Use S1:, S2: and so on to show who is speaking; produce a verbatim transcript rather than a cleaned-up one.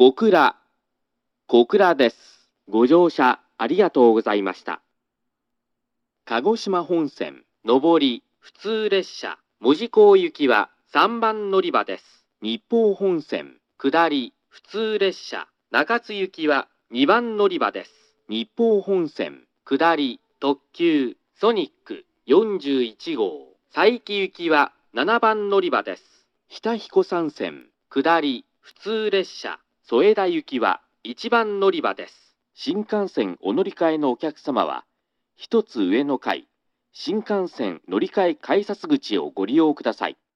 S1: 小倉、小倉です。ご乗車ありがとうございました。鹿児島本線、上り、普通列車、門司港行きはさんばん乗り場です。日豊本線、下り、普通列車、中津行きはにばん乗り場です。日豊本線、下り、特急、ソニックよんじゅういち号、佐伯行きはななばん乗り場です。日田彦山線、下り、普通列車、添田行きはいちばん乗り場です。新幹線お乗り換えのお客様は、一つ上の階、新幹線乗り換え改札口をご利用ください。